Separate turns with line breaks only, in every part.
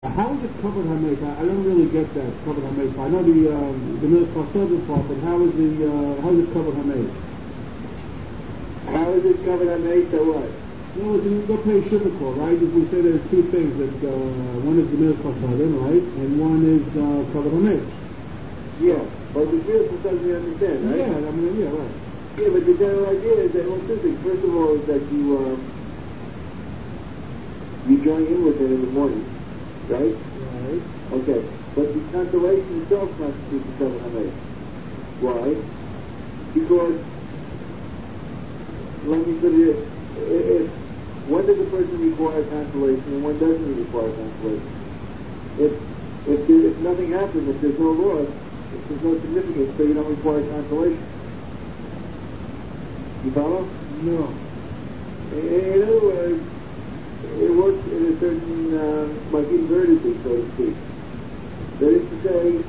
How is it covered hamesh? I don't really get that covered hamesh. I know the milas chasadim part, but how is it covered hamesh?
How is it covered hamesh or what?
No, it's go pay shivakor, right? If we say there are two things, that one is the milas chasadim, right, and one is covered hamesh.
Yeah, but the milas chasadim you understand, right?
Yeah, I mean, yeah, right.
Yeah, but the general idea is that, well, two things. First of all, is that you join in with it in the morning, right?
Right.
Okay, but the consolation itself constitutes the covered hamesh. Why? Because, let me put it, when does a person require consolation and when doesn't he require consolation? If nothing happens, if there's no loss, if there's no significance, so you don't require consolation. You follow?
No.
In other words, it works in a certain, like invertedly, so to speak. That is to say,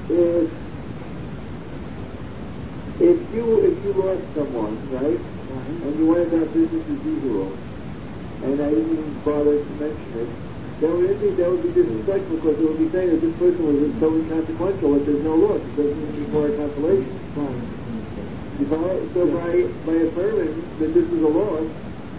if you lost someone, right? And you went about business as usual, and I didn't even bother to mention it, that would be disrespectful, because it would be saying that this person was so inconsequential that there's no loss. It doesn't even require consolation. You follow? So by affirming that this is a loss,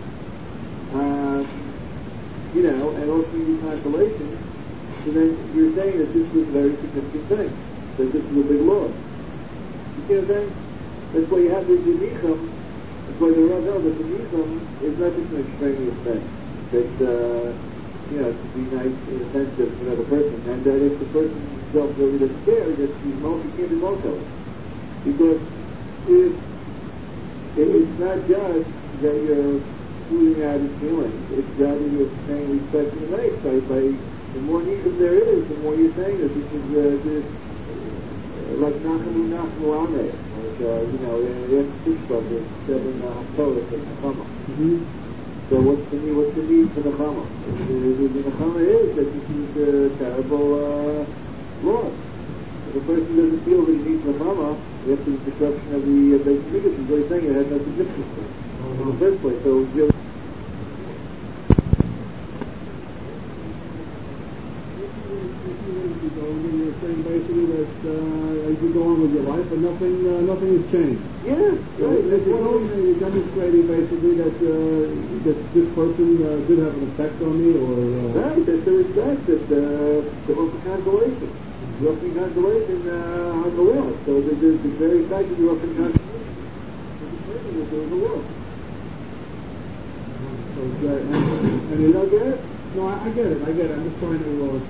and also you consolation, so then you're saying that this was a very significant thing, that this is a big loss. You see what I'm saying? That's why you have the Nicham. That's why the Rav knows that the Nicham is not just an extraneous thing. That, to be nice in the sense of another person. And that if the person himself really doesn't care, that he can't be motel. Because it's not just that you're smoothing out his feelings. It's that you're saying respect to the night. By the more Nicham there is, the more you're saying that this is like Nachamu Ameh. In Tishba, there's 7 Torah for Nechama. So what's the need for Nechama? The Nechama is that this is a terrible loss. If a person doesn't feel that he needs Nechama, after the destruction of the Beit Mikdash, he's really saying it had no significance in the first place. So really
you're saying basically that you go on with your life, but nothing has changed.
Yeah, right.
You're demonstrating basically that this person did have an effect on me, or
right. That's the respect, that the consolation. You're offering consolation on the law. So the very fact that you're offering consolation is the person that there was a law.
And you don't get it? No, I get it. I'm just trying to.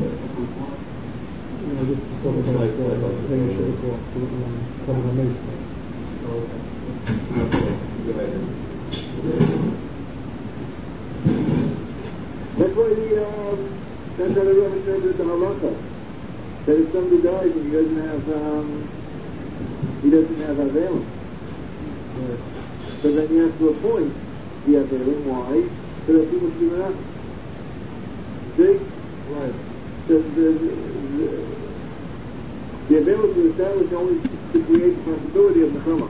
Just talk about paying shit for coming on me.
That's why that's how the Rebbe interpreted the halacha. That if somebody dies and he doesn't have availance, so then you have to appoint the availance. Why? So that people should not. See?
Right.
The availance is established only to create the possibility of nechama.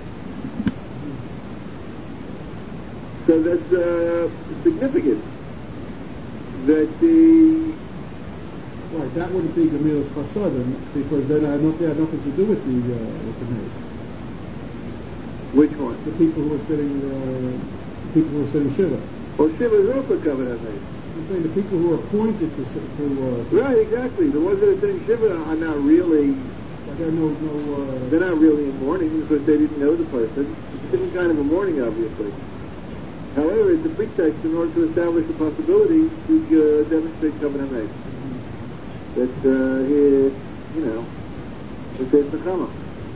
So that's significant. That
right, that wouldn't be Gemilas Chasadim, because then they had nothing to do with the mace.
Which one?
The people who were sitting Shiva.
Well, Shiva is also covered on mace.
I'm saying the people who are appointed to
right, exactly. The ones that are sitting Shiva are not really.
They're
they're not really in mourning because they didn't know the person. It's a different kind of a mourning, obviously. However, it's a pretext in order to establish the possibility to demonstrate covenant mace. That that there's nechama.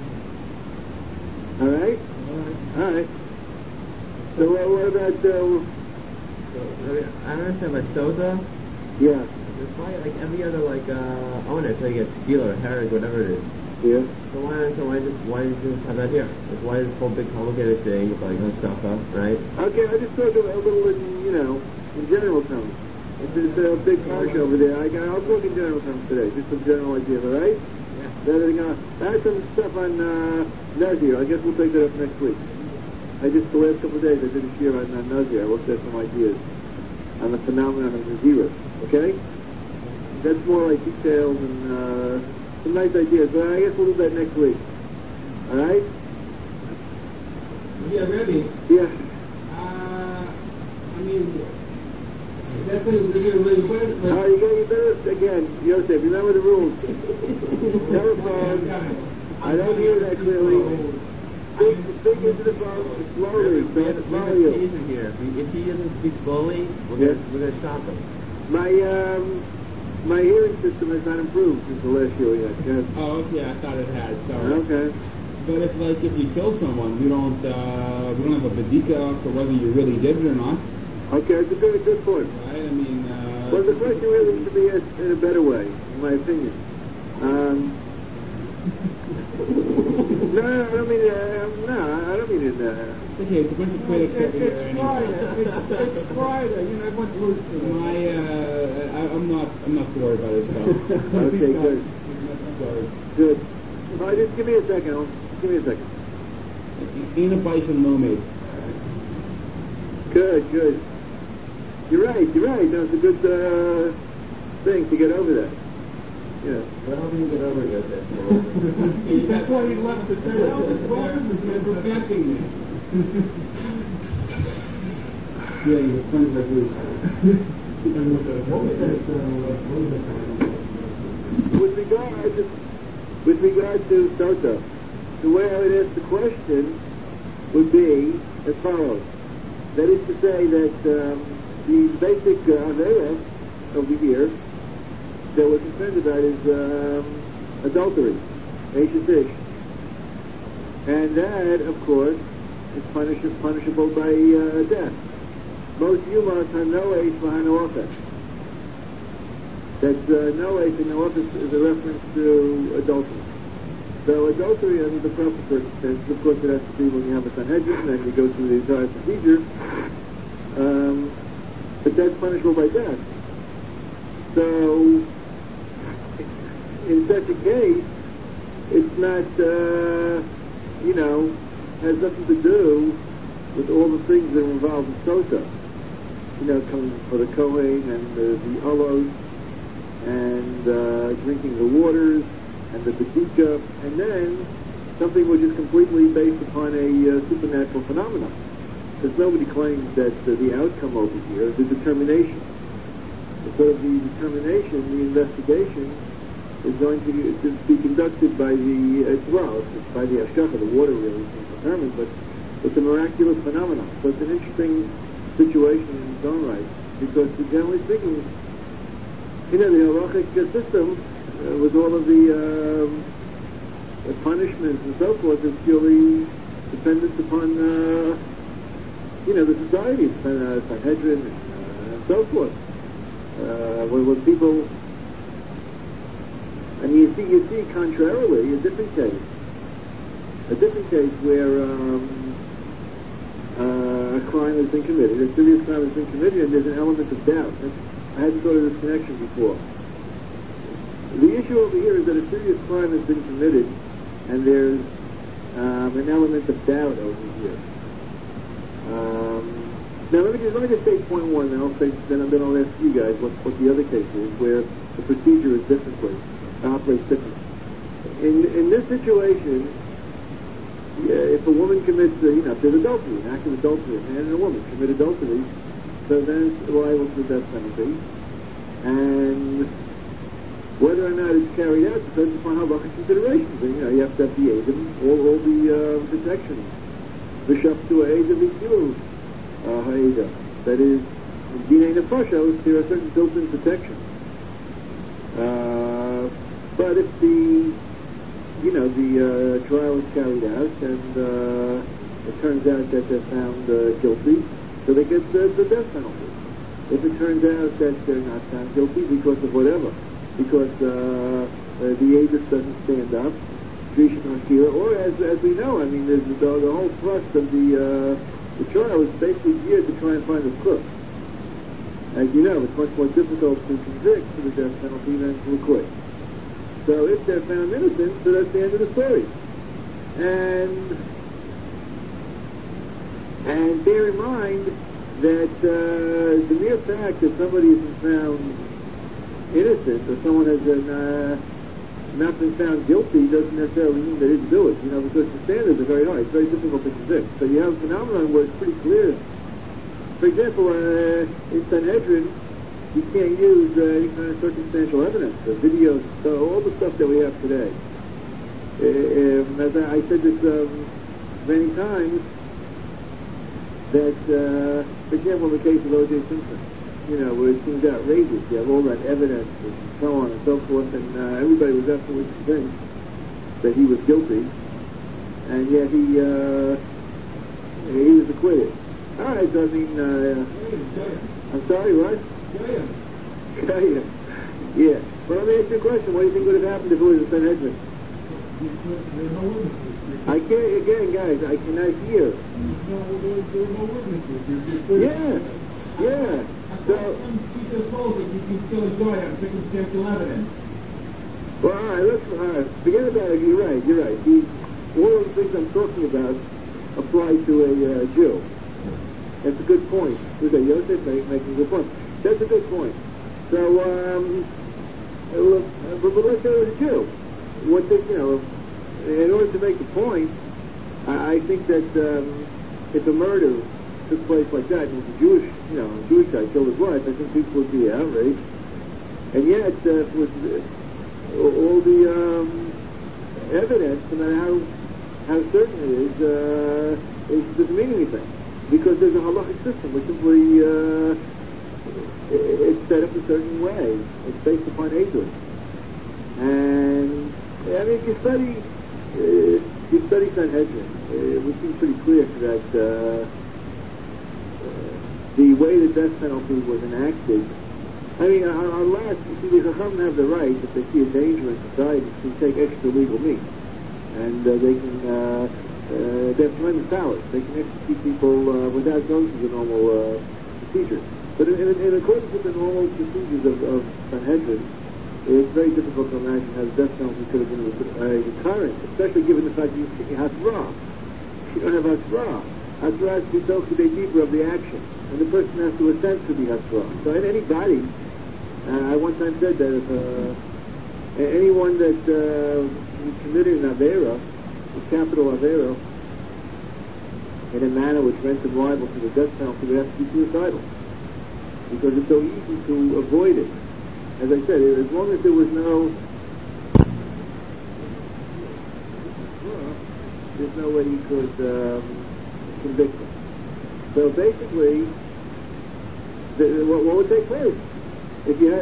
All right. So what about?
I understand by soda.
Yeah.
It's like every other owner, so you get tequila or herring, whatever it is.
Yeah.
So why did you just have that here? Like why is this whole big complicated thing with stuff, right?
Okay, I just talk a little in general terms. It's a big parsha over there. I'll talk in general terms today, just some general ideas, all right? Yeah. I had some stuff on Nazir. I guess we'll take that up next week. The last couple of days, I did a share on Nazir. I looked at some ideas on the phenomenon of Nazirus. Okay? that's more like details and some nice ideas. But I guess we'll do that next week. All right?
Yeah, Rebbe.
Yeah.
I mean, that's a really good.
You better, again, Yosef, remember the rules. Never phone. I don't hear that clearly. Speak into the phone slowly.
We have to tease here. If he doesn't speak slowly, we're gonna shock him.
My hearing system has not improved since the last year yet. Yes.
Oh, okay. I thought it had. Sorry.
Okay.
But if you kill someone, we don't have a bedika for whether you really did it or not.
Okay, it's a good point.
Right? I mean.
Well, the question really should be asked in a better way, in my opinion. No, I don't mean I don't mean it.
It's okay, it's a bunch of critics every year. It's Friday. You know, everyone's losing. I'm not worried about this stuff.
Okay, good. Good. All right, just give me a second. Give me a second.
Ain't a bison mermaid.
Good. You're right. No, it's a good thing to get over that. Yeah.
Well, how do you get over it?
That's why he left the table. They're preventing me. Yeah, you're funny like this.
With regard to Sota, the way I would ask the question would be as follows. That is to say that the basic Avera over here that we're concerned about is adultery, Eish. And that, of course, is punishable by death. Most Yumas have no Eish behind no offense. That no Eish and no offense is a reference to adultery. So adultery under the proper circumstances, of course it has to be when you have a Sanhedrin and you go through the entire procedure, but that's punishable by death. So, in such a case, it's not, has nothing to do with all the things that are involved in Sota. Coming for the Kohen and the Olos, and drinking the waters, and the Bedika, and then something which is completely based upon a supernatural phenomenon. Because nobody claims that the outcome over here, the determination, so the determination, the investigation, is going to be conducted by by the Ashkacha, the water really is determined, but it's a miraculous phenomenon. So it's an interesting situation in its own right, because generally speaking, the halachic system, with all of the punishments and so forth, is purely dependent upon, the society, Sanhedrin and so forth. When people, and you see contrarily a different case where a crime has been committed, a serious crime has been committed, and there's an element of doubt. I hadn't thought of this connection before. The issue over here is that a serious crime has been committed, and there's an element of doubt over here. Now let me just say point one, and then I'll ask you guys what the other case is, where the procedure is operates differently. In this situation, if a woman commits, if there's adultery, an act of adultery, a man and a woman commit adultery, so then it's liable to the death penalty, and whether or not it's carried out depends upon how much considerations. You have to have the aid of all the protections. Bishop to aid of the Haida. That is, in Dinei Nefashos, there are certain built-in protections. But if the trial is carried out and it turns out that they're found guilty, so they get the death penalty. If it turns out that they're not found guilty because of whatever, because the aegis doesn't stand up, or as we know, there's the whole thrust of the trial is basically geared to try and find a crook. As you know, it's much more difficult to convict to the death penalty than to acquit. So if they're found innocent, so that's the end of the story. And bear in mind that the mere fact that somebody has been found innocent or someone has not been found guilty doesn't necessarily mean they didn't do it, because the standards are very high. It's very difficult to convict. So you have a phenomenon where it's pretty clear. For example, in Sanhedrin, you can't use any kind of circumstantial evidence, videos, all the stuff that we have today. As I said this many times, that, for example, in the case of O.J. Simpson, where it seems outrageous, you have all that evidence and so on and so forth, and everybody was absolutely convinced that he was guilty, and yet he was acquitted. All right, so I mean, I'm sorry, what? Yeah. Well, let me ask you a question. What do you think would have happened if it was a Sanhedrin? I can't, again, guys, I cannot hear.
There were no witnesses.
Yeah.
So, Peter told that you can kill a guy on circumstantial evidence.
Well, all right, forget about it. You're right. All of the things I'm talking about apply to a Jew. That's a good point. Look at Yosef making a good point. That's a good point. So, but let's say it was a Jew. In order to make the point, I think that if a murder took place like that, and it was a Jewish guy killed his wife, I think people would be outraged. And yet, with all the evidence, no matter how certain it is, it doesn't mean anything. Because there's a halachic system which simply it's set up a certain way. It's based upon Eidur. And I mean, if you study Sanhedrin, it would seem pretty clear that the way the death penalty was enacted. I mean, unless the Chacham have the right, if they see a danger in society, to take extra legal means, and they can. They have tremendous powers. They can execute people without going through the normal procedures. But in accordance with the normal procedures of Sanhedrin, it's very difficult to imagine how the death penalty could have been a deterrent, especially given the fact that you have Hasra. You don't have Hasra. Hasra has to be so deeper of the action, and the person has to assent to the Hasra. So in any body, I one time said that if anyone that committed an Avera, a capital Avera, in a manner which rents him liable to the death penalty, would have to be suicidal. Because it's so easy to avoid it. As I said, as long as there was no... there's no way you could convict him. So basically, what would take place? If you had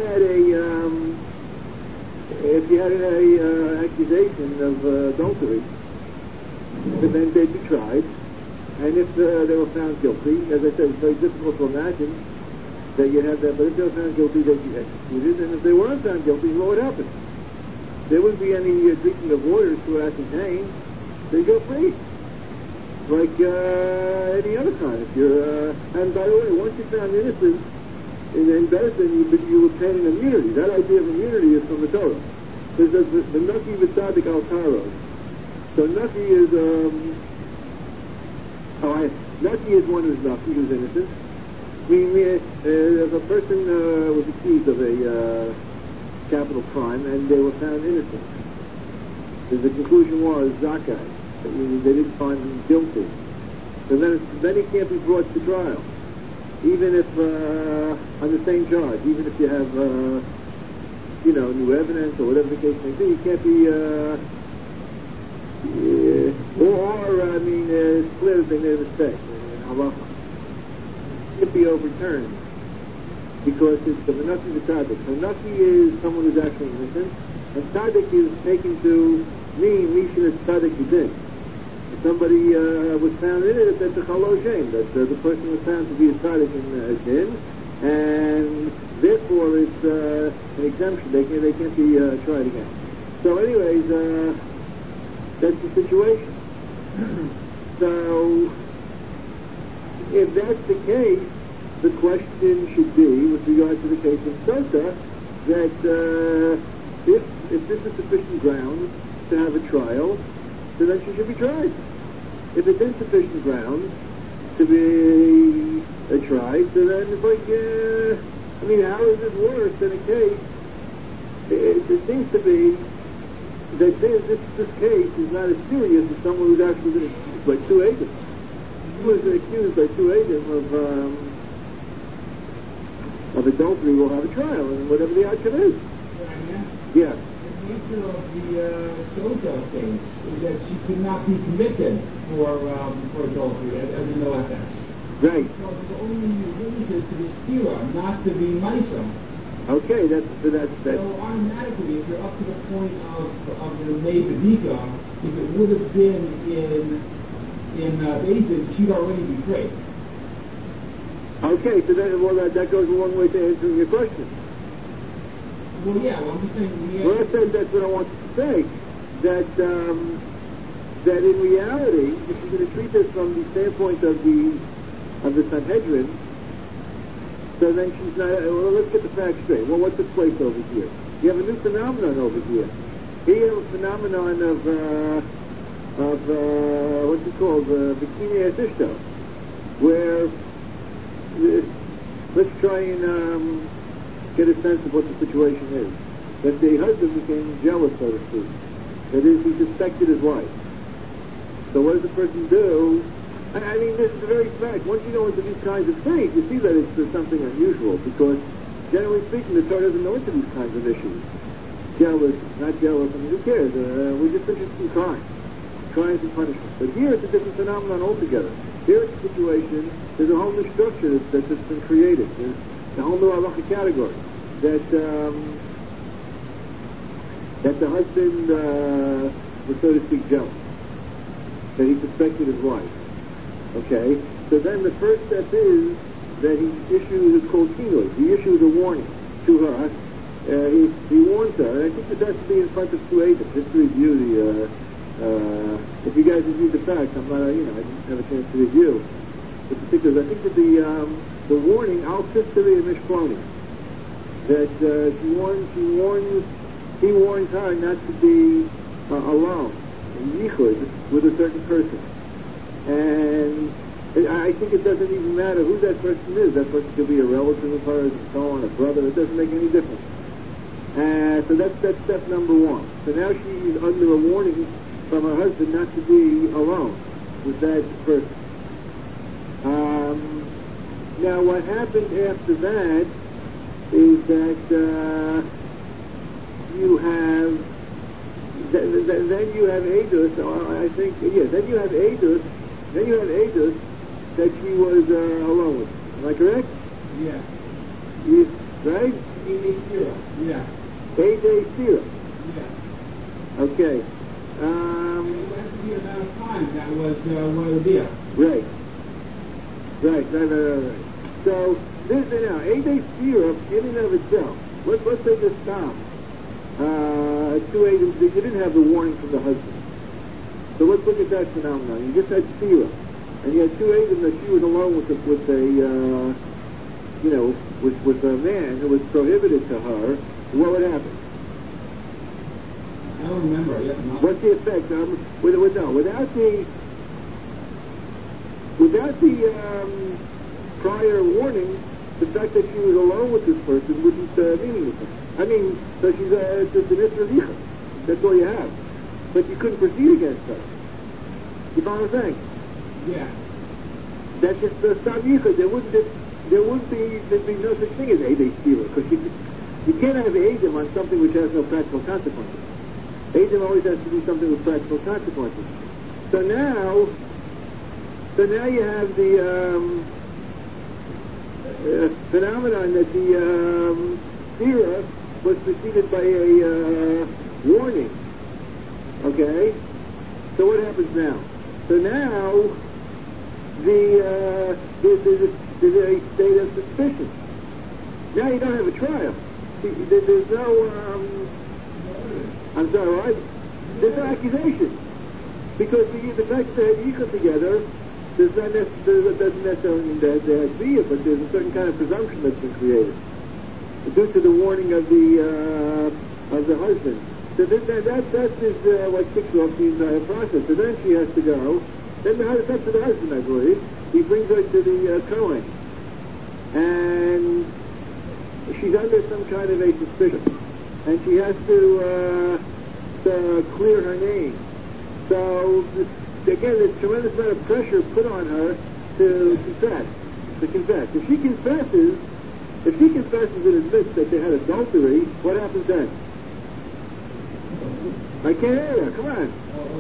an accusation of adultery, then they'd be tried, and if they were found guilty, as I said, it's very difficult to imagine that you have that, but if they were found guilty, they'd be executed, and if they weren't found guilty, what would happen? There wouldn't be any drinking of water to ascertain. They'd go free, like any other time. If you're, and by the way, once you're found innocent, in Bezdin, you obtain an immunity. That idea of immunity is from the Torah. There's the Naki V'Tzadik Al Taros. So Naki is Naki is one who's Naki, who's innocent. I mean, if a person was accused of a capital crime and they were found innocent, the conclusion was Zakai. They didn't find him guilty. So then he can't be brought to trial. Even if, on the same charge, even if you have, new evidence or whatever the case may be, you can't be, it's clear that they made a mistake in halacha. It can't be overturned because it's the Menaki the Tzaddik. So Menaki is someone who's actually innocent, and Tzaddik is taken to mean Mishin is Tzaddik Yidin. Somebody was found in it, that's a chalo shem, that the person was found to be a tzaddik in din, and therefore it's an exemption. They can't be tried again. So anyways, that's the situation. So if that's the case, the question should be, with regard to the case of Sosa, that if this is sufficient grounds to have a trial, so then she should be tried. If it's insufficient grounds to be tried, so then it's like, I mean, how is it worse than a case? It seems to be that this case is not as serious as someone who's actually been accused by two agents. He was accused by two agents of adultery will have a trial, and whatever the outcome is. Yeah.
The nature of the Sojo case is that she could not be convicted for adultery as an OFS.
Right.
Because the only witnesses to the stira, not to be Misa.
Okay, that's.
So automatically, if you're up to the point of the Nebedika, if it would have been in Bezdin, she'd already be free.
Okay, so that goes a long way to answering your question.
Well, yeah, well, I'm just saying...
Well, that's what I want to say. That in reality, if you're going to treat this from the standpoint of the Sanhedrin, so then she's not... Well, let's get the facts straight. Well, what took place over here? You have a new phenomenon over here. Here you have a phenomenon of what's it called? Bikini Atishto, where... let's try and get a sense of what the situation is. That the husband became jealous, so to speak. That is, he suspected his wife. So what does the person do? I mean, this is a very fact. Once you go into these kinds of things, you see that there's something unusual, because generally speaking, the Torah doesn't go into these kinds of issues. Jealous, not jealous, I mean, who cares? We're just interested in crime. Crimes and punishment. But here it's a different phenomenon altogether. Here it's a situation, there's a whole new structure that's been created. There's a whole new halacha category. That the husband was, so to speak, jealous. That he suspected his wife. Okay? So then the first step is that he issues, it's called kinui. He issues a warning to her. He warns her, and I think this has to be in front of two agents, just to review if you guys review the facts, I'm not, I didn't have a chance to review the particulars. I think that the warning, al sisteri and mishploni, that he warns her not to be alone, in yichud, with a certain person. And I think it doesn't even matter who that person is. That person could be a relative of hers, and so on, a brother. It doesn't make any difference. So that's step number one. So now she's under a warning from her husband not to be alone with that person. Now what happened after that is that you have then you have Eidos. I think then you have Eidos that she was alone with. Am I correct?
Yeah.
Right?
Yeah.
Eidos Sira.
Yeah.
Okay.
It has to be a amount of time that was one of the deal.
Right. So this now, Eidos Sira in and of itself. Let's say this time. Two agents, you didn't have the warning from the husband. So let's look at that phenomenon. You just had Sira, and you had two agents that she was alone with a man who was prohibited to her. What would happen?
I don't remember. Yes, not.
What's the effect? Without the prior warning, the fact that she was alone with this person wouldn't mean anything. I mean, so she's just an Isra. That's all you have. But you couldn't proceed against her. You follow what I'm saying?
Yeah.
That's just the Stam Yichud. There'd be no such thing as Eidos Sira, because you can't have Eidim on something which has no practical consequences. Eidim always has to be something with practical consequences. So now you have the phenomenon that the Sira was preceded by a warning. Okay? So what happens now? So now there's a state of suspicion. Now you don't have a trial. There's no I'm sorry, right? There's no accusation. Because the fact that they had yichud together doesn't necessarily mean that they had biyah, but there's a certain kind of presumption that's been created due to the warning of the husband. So that is what kicks off the entire process. So then she has to go. Then it's up to the husband, I believe. He brings her to the Kohen. And she's under some kind of a suspicion, and she has to clear her name. So again, there's a tremendous amount of pressure put on her to confess. If she confesses and admits that they had adultery, what happens then? I can't hear you. Come on.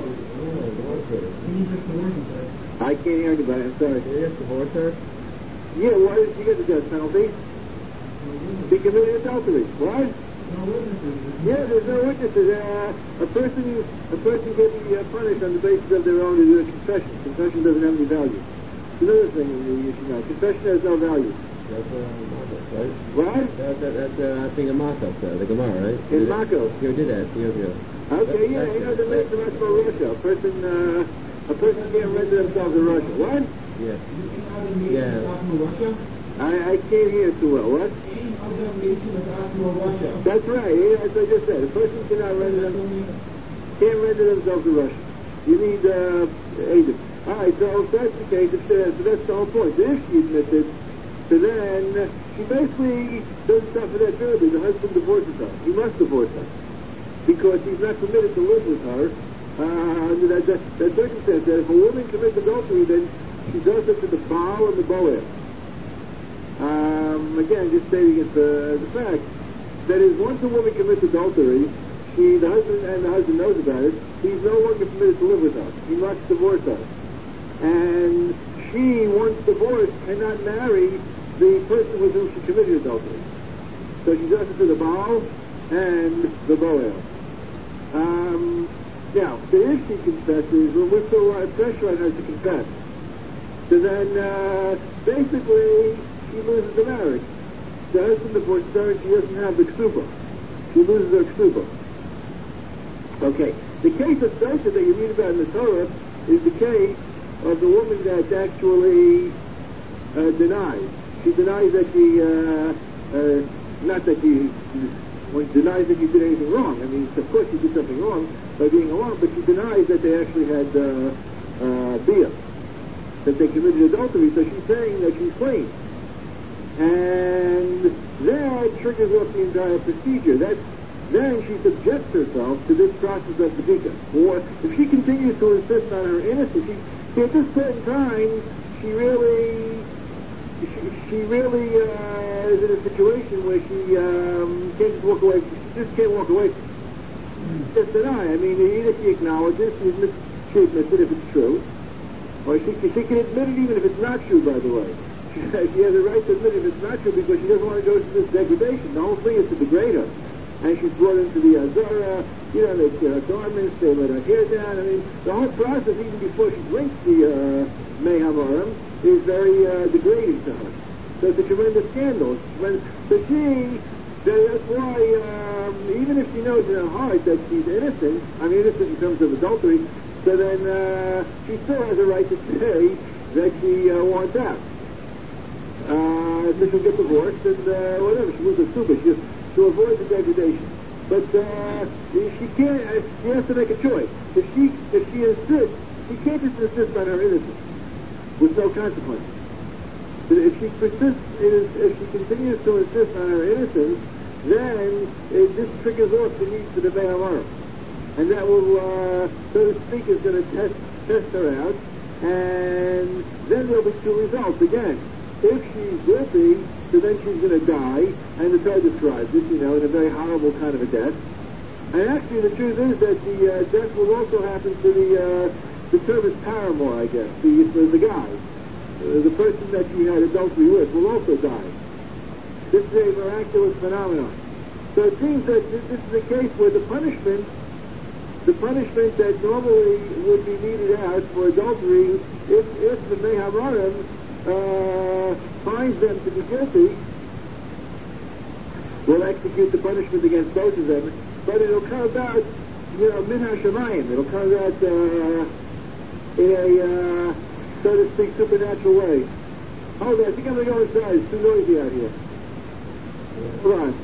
I can't hear anybody. I'm sorry.
Did they just divorce her?
Yeah, why did she get the death penalty? She committed adultery. What? Yeah, there's no witnesses. A person can be punished on the basis of their own confession. Confession doesn't have any value. It's another thing in the issue now. Confession has no value.
That's Marcos, right?
What?
That's I think in Marcos, the Gemara, right?
In Marcos.
You did that years ago.
Okay, yeah, you know the makes much more Russia. A person can't render themselves in Russia. What?
Yeah.
Yeah.
I can't hear too well. What? That's right. Yeah, as I just said, a person can't render themselves in Russia. You need agent. All right, so if that's the case, so that's the whole point. So if she admits it, so then she basically doesn't suffer that terribly. The husband divorces her. He must divorce her because he's not permitted to live with her under that circumstance. That if a woman commits adultery, then she does it to the Baal and the Boaz. Again, just stating it the fact that is, once a woman commits adultery, the husband knows about it. He's no longer permitted to live with her. He must divorce her, and she, once divorced, cannot marry the person with whom she committed adultery. So she does it to the Baal and the Boaz. Now, if she confesses, well, we put a lot of pressure on her to confess. So then, basically, she loses the marriage. The husband divorces her, and she doesn't have the ksuba. She loses her ksuba. Okay. The case of Sosha that you read about in the Torah is the case of the woman that actually denies. She denies that she, not that she denies that you did anything wrong. I mean, of course you did something wrong by being alone, but she denies that they actually had bia, that they committed adultery. So she's saying that she's clean, and that triggers off the entire procedure. Then she subjects herself to this process of bedika. Or if she continues to insist on her innocence, at this point in time, she really is in a situation where she can't just walk away. She just can't walk away. Just deny. I mean, either she acknowledges, she admits it if it's true, or she can admit it even if it's not true. By the way, she has a right to admit it if it's not true because she doesn't want to go through this degradation. The whole thing is to degrade her. And she's brought into the Azara, they tear her garments, they let her hair down. I mean, the whole process, even before she drinks the Mei Hamarim, is very degrading to her. So it's a tremendous scandal. So that's why, even if she knows in her heart that she's innocent, innocent in terms of adultery, so then she still has a right to say that she wants out. So she'll get divorced and whatever, she loses her suba, to avoid the degradation. But she can't. She has to make a choice. If she insists, she can't just insist on her innocence with no consequence. But if she continues to insist on her innocence, then this triggers off the need for the Mei Hamarim, and that will, so to speak, is going to test her out, and then there'll be two results again. If she's guilty, so then she's going to die, and the Torah describes it, in a very horrible kind of a death. And actually, the truth is that the death will also happen to the servant's paramour, I guess, the guy, the person that she had adultery with, will also die. This is a miraculous phenomenon. So it seems that this is a case where the punishment that normally would be meted out for adultery, if the Mei Hamarim finds them to be guilty, will execute the punishment against both of them, but it'll come about, min hashamayim. It'll come about in a, so to speak, supernatural way. Hold on, I think I'm going to go inside. It's too noisy out here. Hold on.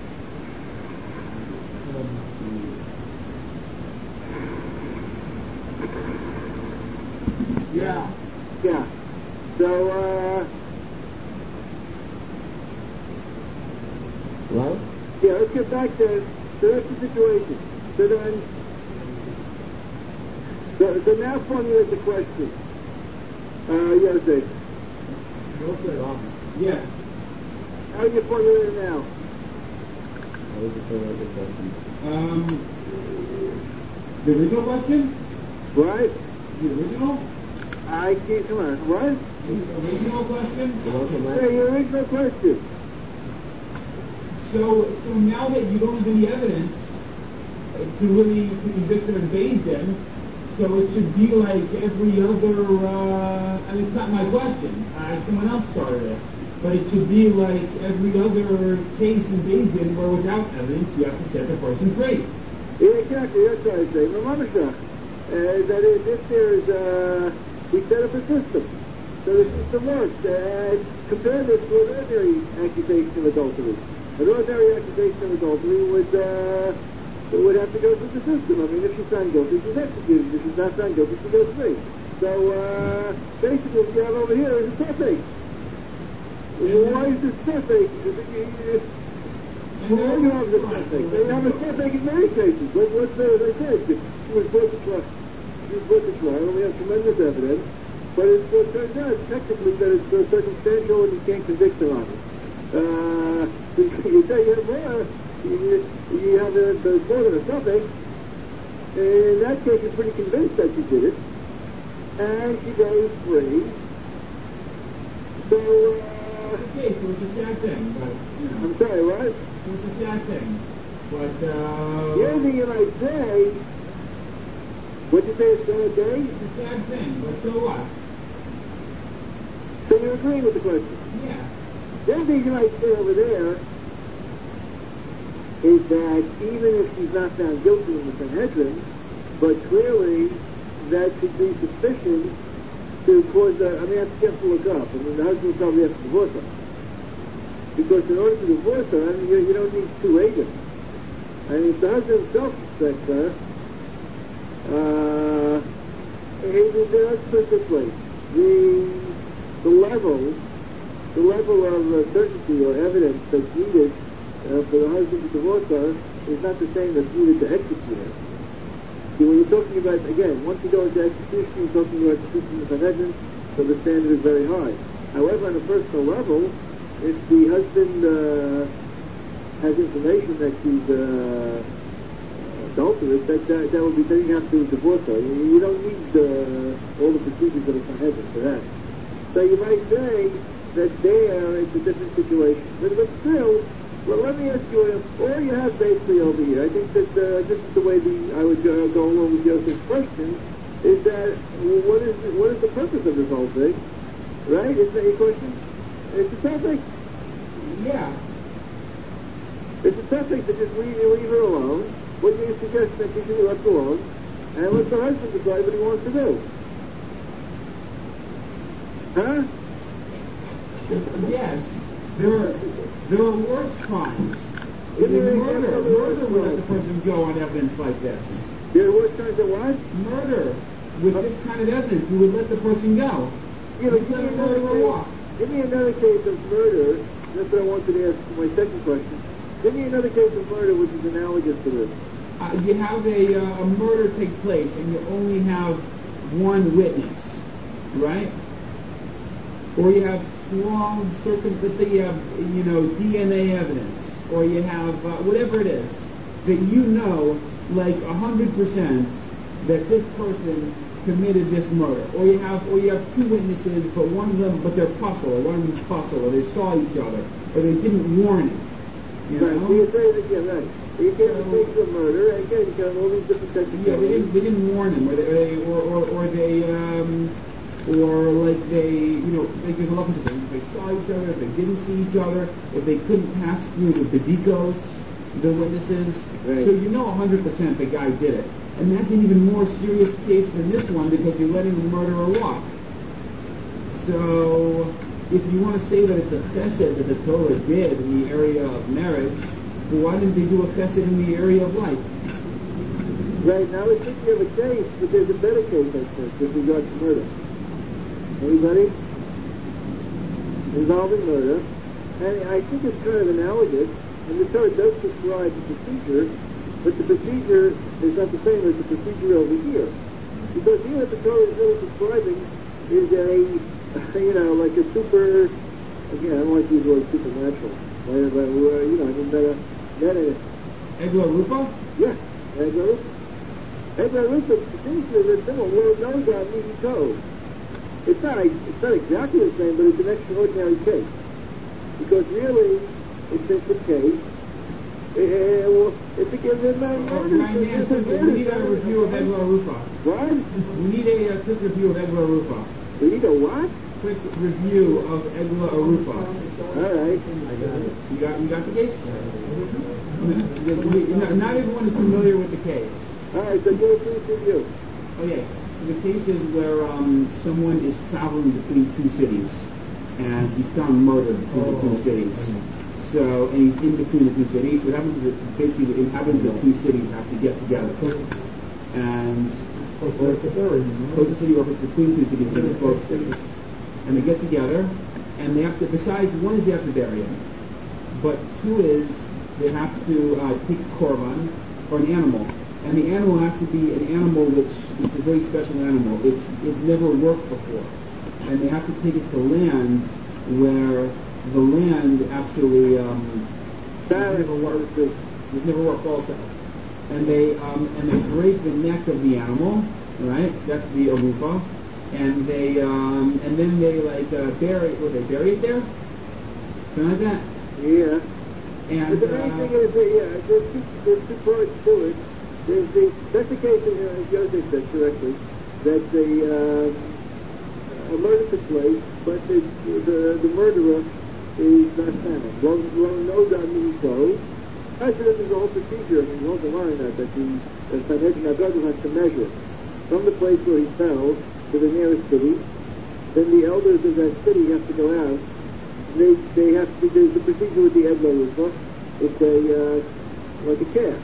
Yeah. So, get back there. So that's the situation. So then, so now formulate the question. Yes, Dave.
Yeah.
How do you formulate it now?
How would you formulate the question?
The original question?
What?
The original?
I can't, come on, what?
The original question?
The one from last
Hey, your original question.
So now that you don't have any evidence to really convict him and base him, so it should be like every other, I mean, it's not my question. Someone else started it. But it should be like every other case in Bezdin where without evidence you have to set the person free.
Yeah, exactly, that's what I say. Mamamashach. That is, if there's, we set up a system. So the system works. Compare this to an ordinary accusation of adultery. An ordinary accusation of adultery would have to go through the system. I mean, if she's found guilty, she's executed. If she's not found guilty, she goes free. So, basically what you have over here is a topic. Why is this topic? Well, you have the topic. They have a topic in many cases. What's there, as I said, she was brought to trial. She was brought to trial, and we have tremendous evidence. But it turns out, technically, that it's circumstantial and you can't convict her on it. You say you have more, you have the more than a topic. In that case, you're pretty convinced that she did it. And she goes free. So,
Okay, so it's a sad thing, but, you know.
I'm sorry, what?
So it's a sad thing. But,
The only thing you might say, what'd you say, it's a day?
it's a sad thing, but so what?
So you're agreeing with the question?
Yeah.
The only thing you might say over there is that even if she's not found guilty in the Sanhedrin, but clearly that should be sufficient to cause I mean, that's just to look up. I mean, the husband probably has to divorce her. Because in order to divorce her, I mean, you don't need two agents. I mean, if the husband himself suspects her, let's put it this way. The level of certainty or evidence that's needed for the husband to divorce her is not the same that's needed to execute her. See, when you're talking about, again, once you go into execution, you're talking about the system of Sanhedrin, so the standard is very high. However, on a personal level, if the husband has information that she's adulterous, that would be, then you have to divorce her. You don't need all the procedures of the Sanhedrin for that. So you might say that there it's a different situation. But still, well, let me ask you, all you have basically over here, I think that this is the way I would go along with Joseph's question, is that what is the purpose of this whole thing? Right? Isn't that your question? It's a topic.
Yeah.
It's a topic that just leave her alone. What do you suggest that she should be left alone? And let the husband decide what he wants to do. Huh?
Yes. There are worse crimes. Murder would let the person go on evidence like this.
There are worse crimes of what?
Murder. With this kind of evidence, you would let the person go.
Yeah, but give me another case of murder. That's what I wanted to ask my second question. Give me another case of murder which is analogous to this.
You have a murder take place and you only have one witness, right? Or you have strong let's say you have, DNA evidence, or you have whatever it is, that you know, like 100% that this person committed this murder. Or you have two witnesses, but they're puzzled, or one of them's puzzled, or they saw each other, or they didn't warn him.
Right, so you say that, yeah, right. You can't make the murder, and again, you can have all these different types of
they didn't warn him, or there's a lot of things. If they saw each other, if they didn't see each other, if they couldn't pass through the bedikos, the witnesses.
Right.
So 100% the guy did it. And that's an even more serious case than this one because you're letting the murderer walk. So, if you want to say that it's a chesed that the Torah did in the area of marriage, why didn't they do a chesed in the area of life?
Right, now I think you have a case, but there's a better case, I think, with regard to murder. Anybody? Involving murder. And I think it's kind of analogous. And the Torah does describe the procedure, but the procedure is not the same as the procedure over here. Because here what the Torah is really describing is like a super, again, I don't like to use the word supernatural, but
Egla Rupa?
yeah, Egla Rupa. Egla Rupa, the thing is that Lord knows God needs code. It's not exactly the same, but it's an extraordinary case. Because really, it's a case. It's a case of
we need a review of Egla Rupa.
What?
We need a quick review of Egla Rupa.
We need a what?
Quick review of Egla Rupa.
All right.
I got it.
You got the case? Not everyone is familiar with the case.
All right, so give it to you.
Okay, so the case is where someone is traveling between two cities, and he's found murdered between the two cities. So, and he's in between the two cities. So what happens is that basically the inhabitants of the two cities have to get together. And close to city or between two cities, but it's both cities. And they get together, and they have to, besides, one is they have to bury him. But two is, they have to take a korban, or an animal. And the animal has to be an animal it's a very special animal. It never worked before. And they have to take it to land where the land actually it never worked also. And they break the neck of the animal, right? That's the arufa. And then they bury it there? Something like that?
Yeah.
And
but the main thing is there's two parts to it. There's the specification, as Joseph said correctly, that a murder took place, but the murderer is not Santa. Won't know that means so. Actually, there's a whole procedure. I mean, you also learn that the Sanhedrin Agadol has to measure from the place where he fell to the nearest city. Then the elders of that city have to go out. They have to. There's a procedure with the Egla Rupa. It's like a calf,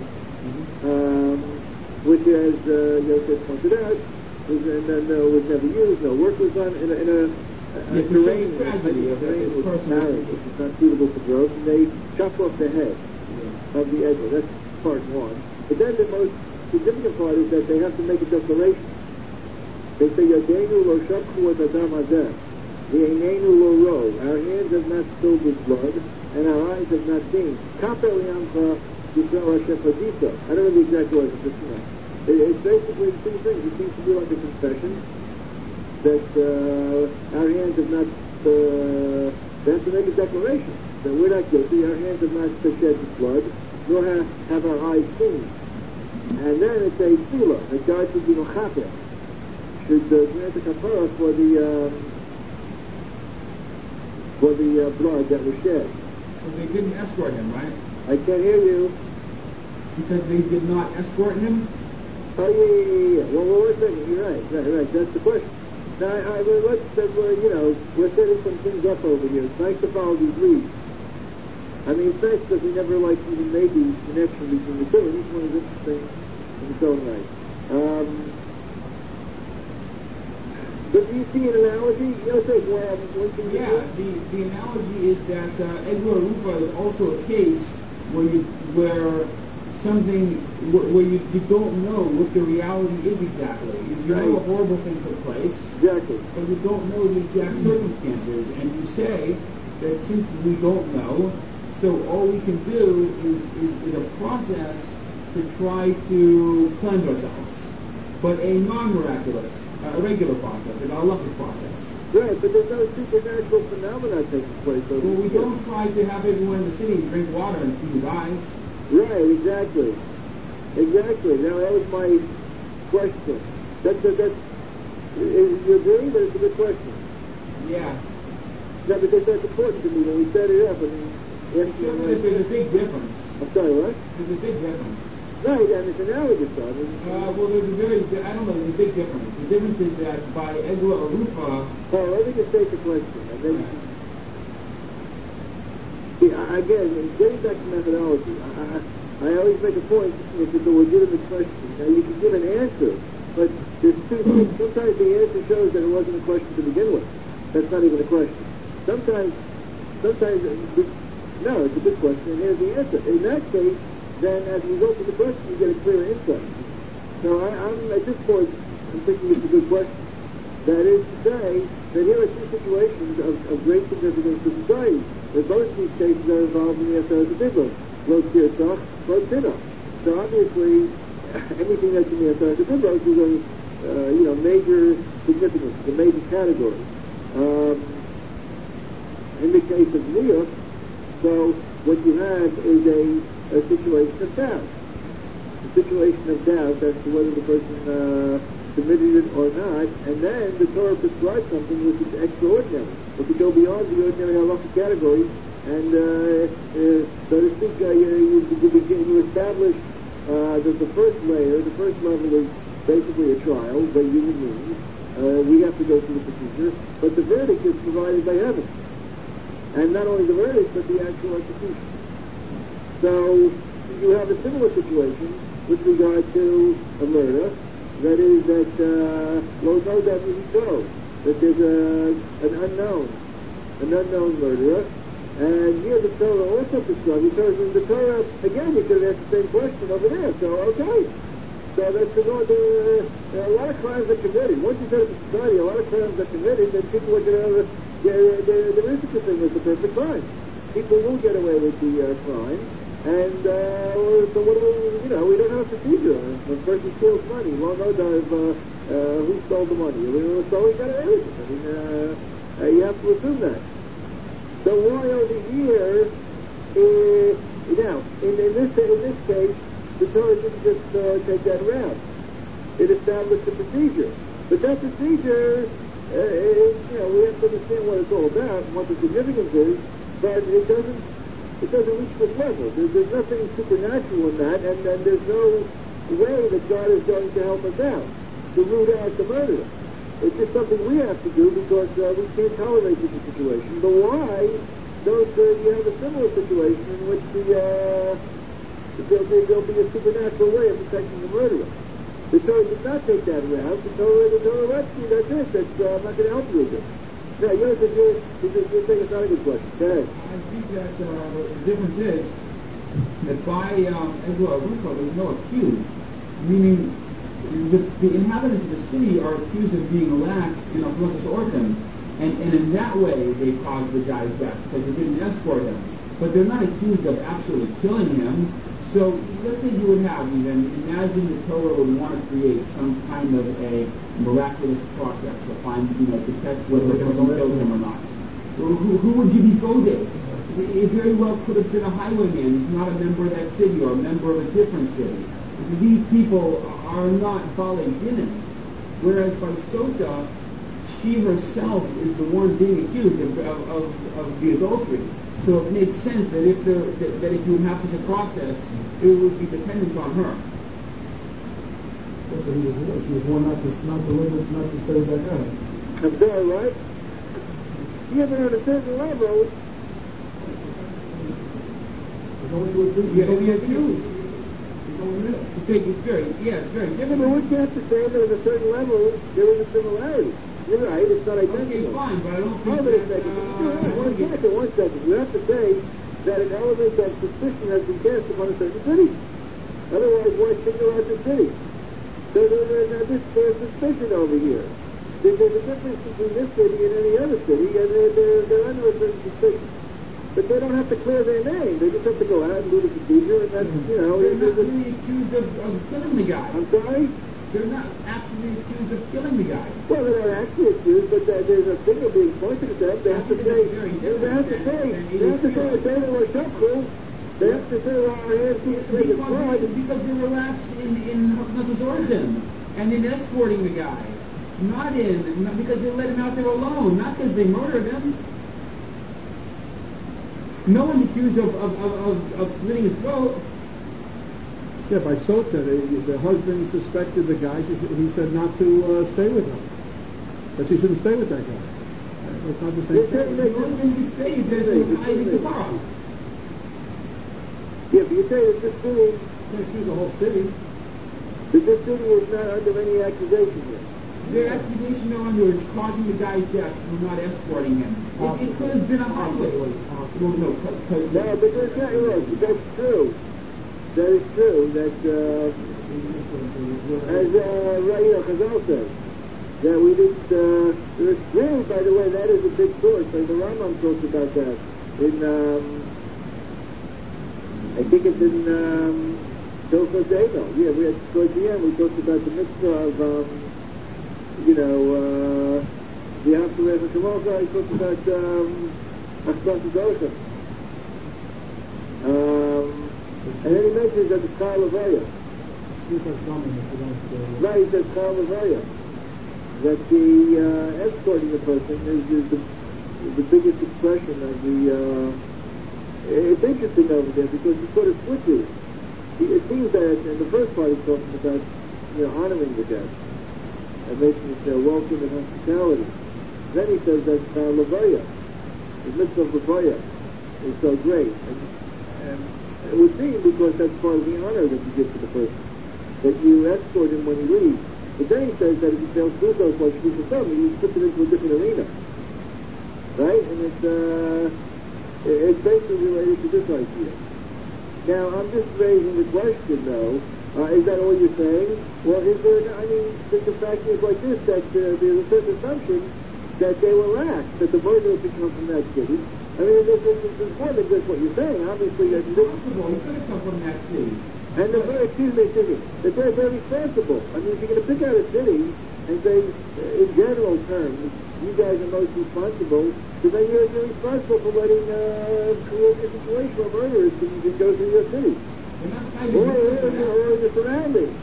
which, as Yosef pointed out, was never used. No work was done in a terrain which was married, which is not suitable for growth. And they chop off the head of the Egla. That's part one. But then the most significant part is that they have to make a declaration. They say, Yadeinu lo shakhu et adam hazeh, v'einenu lo ro. Our hands have not spilled with blood, and our eyes have not seen. Kapel yamcha yisrael Hashem hadisa. I don't know the exact words, but it's basically two things. It seems to be like a confession that our hands have not. They have to make a declaration that we're not guilty. Our hands have not shed blood, nor have our eyes seen. And then it's a tefillah that God should be mechaper, should grant a kapara for the blood that was shed.
So they didn't escort him, right?
I can't hear you.
Because they did not escort him?
Oh, yeah. Well, wait a second. You're right. That's the question. Now, we're setting some things up over here. It's nice to follow these leads. I mean, it's nice because we never, even made the connection between the two. And each one is interesting in its own right. But do you see an analogy?
The analogy is that Egla Rupa is also a case where you don't know what the reality is exactly. You know a horrible thing took place,
exactly,
but you don't know the exact circumstances, and you say that since we don't know, so all we can do is a process to try to cleanse ourselves, but a non-miraculous, a regular process, an halachic process.
Right, but there's no supernatural phenomena taking place.
Well, we don't try to have everyone in the city drink water and see who dies.
Right, exactly. Now that was my question. You agree that it's a good question?
Yeah.
No, because that's important to me when we set it up.
Except that there's a big difference.
I'm sorry, what?
There's a big difference.
Right, and it's analogous, though.
Well, there's a big difference. The difference is that by Egla Rupa...
Oh, let me just state the question. And then again, getting back to methodology, I always make a point if it's a legitimate question. Now, you can give an answer, but there's two things. Sometimes the answer shows that it wasn't a question to begin with. That's not even a question. Sometimes No, it's a good question, and here's the answer. In that case, then as a result of the question, you get a clear insight. So I'm at this point, I'm thinking it's a good question. That is to say that here are two situations of great significance to society. That both these cases are involved in the Aseret HaDibros, Lo Tirtzach, Lo Tinach. So obviously, anything that's in the Aseret HaDibros is a major significance, a major category. In the case of Niyah, so what you have is a situation of doubt. A situation of doubt as to whether the person committed it or not, and then the Torah prescribes something which is extraordinary. It could go beyond the ordinary halachic category, and so to speak, you establish that the first layer, the first level is basically a trial by human means. We have to go through the procedure, but the verdict is provided by heaven. And not only the verdict, but the actual execution. So you have a similar situation with regard to a murder. That is that no doubt we know that there's an unknown murderer. And here the Torah also prescribes, because in the Torah, again, you could ask the same question over there. So, okay. So that's a lot of crimes are committed. Once you set up a society, a lot of crimes are committed, then people are going to, there is such a thing as the perfect crime. People will get away with the crime. And so what do we don't have a procedure. When a person steals money, well, no doubt who stole the money. So we got everything. I mean, you have to assume that. So why over here, now, in this case, the Torah didn't just take that route. It established a procedure. But that procedure, we have to understand what it's all about and what the significance is, but it doesn't reach this level. There's nothing supernatural in that, and there's no way that God is going to help us out to root out the murderer. It's just something we have to do because we can't tolerate such a situation. But why don't you have a similar situation in which there'll be a supernatural way of protecting the murderer? The Torah did not take that route. The Torah lets you, that's it. I'm not going to help you with it. Now, you're saying it's not a good question. Go ahead.
I think that the difference is that by, there's no accused, meaning the inhabitants of the city are accused of being lax in Apostles Orton, and in that way they caused the guy's death because they didn't escort him. But they're not accused of actually killing him. So let's say you would have imagine the Torah would want to create some kind of a miraculous process to find, to test whether the person killed him or not. Who would you be voted? It very well could have been a highwayman who's not a member of that city or a member of a different city. These people are not Baalei Dinim. Whereas by Sota, she herself is the one being accused of the adultery. So it makes sense that if you would have such a process, it would be dependent on her.
She was warned not to stay back out.
I'm sorry, right? Yeah, but on a certain level,
It's very different.
But we can't say that at a certain level there is a similarity. You're right, it's not identical.
Okay, fine, but I don't think
One second. You have to say that an element of suspicion has been cast upon a certain city. Otherwise, why single out the city? So there's suspicion over here. There's a difference between this city and any other city, and they're under a certain suspicion. But they don't have to clear their name. They just have to go out and do the procedure, and that's,
They're not really accused of killing the guy.
I'm sorry?
They're not actually accused of killing the guy.
Well, they're not actually accused, but there's a finger being pointed at them. They have to say, they have to say that they were shepherds. They have to say, well, our hands keep making blood.
Because they relax in Mrs. Orton and in escorting the guy. Not because they let him out there alone, not because they murdered him. No one's accused of slitting his throat.
Yeah, by Sota, the husband suspected the guy. He said not to stay with her. That she shouldn't stay with that guy. It's not the same thing.
The only thing you can say is that it's hiding the bar.
Yeah, but you say that this city,
You can't accuse the whole city.
that this city is not under any accusation here.
The accusation they're under is causing the guy's death for not escorting him. It could have been a highway. Well, no, because
No, but that's not right. That's true. That is true. That as Chazal says, that we didn't. There's really, by the way, that is a big source. Like the Rambam talks about that in. I think it's in Hilchos Eido. Yeah, we had towards the end. We talked about the mitzvah of the Haftareh HaShemocha. He talked about Achsas HaDorcha. And then he mentions that the Chal Levaya. Right, he says Chal Levaya. That the escorting the person is the biggest expression of the. It's interesting over there because he sort of switches. It seems that in the first part he's talking about honoring the guest and making it welcome and hospitality. Then he says that Levaya, the mitzvah of Levaya, is so great. And it would seem because that's part of the honor that you give to the person, that you escort him when he leaves. But then he says that if he fails to do so, it's like Shvus HaShom, he puts it into a different arena. Right? And it's basically related to this idea. Now, I'm just raising the question, though, is that all you're saying? Well, is there, the fact is like this, that there's a certain assumption that they will act, that the murderer could come from that city. There's more than just what you're saying. Obviously,
it's possible. He could have come from that city.
And they're very, they're very, very responsible. If you're going to pick out a city and say, in general terms, you guys are most responsible, so then you're responsible for letting create a situation where murderers can go through your city. Or in the surroundings.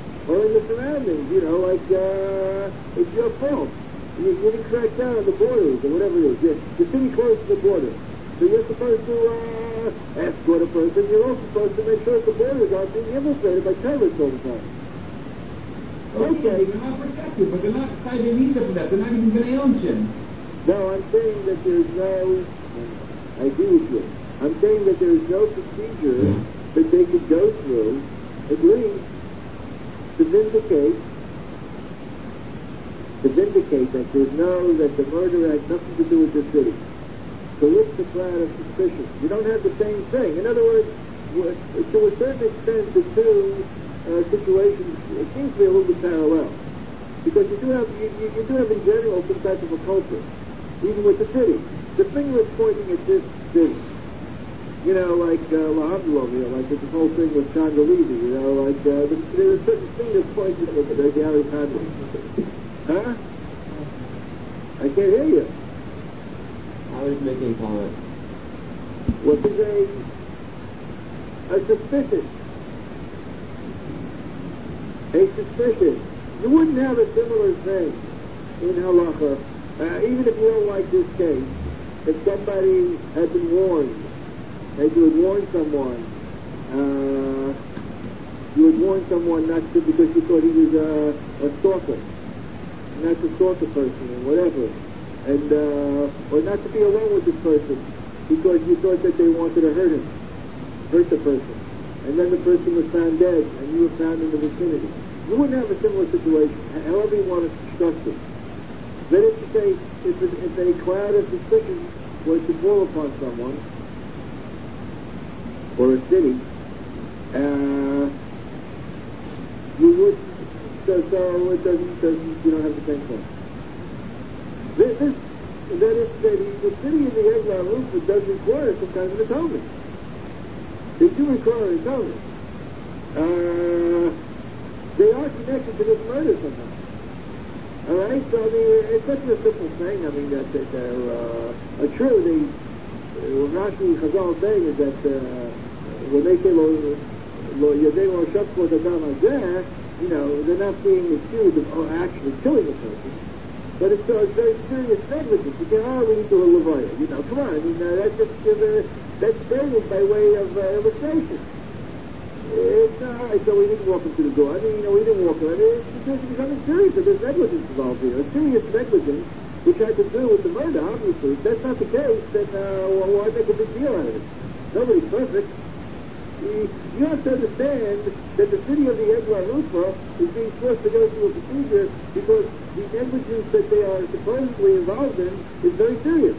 It's your fault. You didn't crack down on the borders, or whatever it is. The city close to the border. So you're supposed to escort a person. You're also supposed to make sure that the borders aren't being infiltrated by terrorists all the time.
Okay, they're not protected, but they're not citing Nisa for that. They're not even going to Elgin.
No, I'm saying that there's no, I agree with you. I'm saying that there's no procedure that they could go through, at least, to vindicate that that the murder had nothing to do with the city. To lift the cloud of suspicion. You don't have the same thing. In other words, to a certain extent, the two situations seems to be a little bit parallel. Because you do have in general some type of a culture, even with the city. The finger is pointing at this city. Like Lahavdil, like this whole thing with Chandelizi, there's a certain thing that's pointing at the Gary Padley. Huh? I can't hear you.
I was making a comment.
What is a suspicion? A suspicion. You wouldn't have a similar thing in halacha, even if you don't like this case. If somebody had been warned, that you would warn someone, not to because you thought he was a stalker, not to stalk a person or whatever, and or not to be alone with this person because you thought that they wanted to hurt the person, and then the person was found dead and you were found in the vicinity. You wouldn't have a similar situation, however you want to construct it. That is to say, if a cloud of suspicion was to fall upon someone, or a city, you would, so it doesn't, you don't have the same thing. That is, the city in the Eglah Rufa does require some kind of an atonement. They do require an atonement. They are connected to this murder somehow. Alright, so it's such a simple thing, that they're true. What Rashi Chazal is saying is that when they say lo yadei lo shafko adam hazeh, they're not being accused of actually killing a person, but it's very serious negligence. You say, we need to do a levaya. Come on, that's stated by way of illustration. It's alright, so we didn't walk him to the door. We didn't walk him. It's becoming serious. There's negligence involved here. A serious negligence, which had to do with the murder, obviously. If that's not the case, then why make a big deal out of it? Nobody's perfect. You have to understand that the city of the Egla Rufa is being forced to go through a procedure because the negligence that they are supposedly involved in is very serious.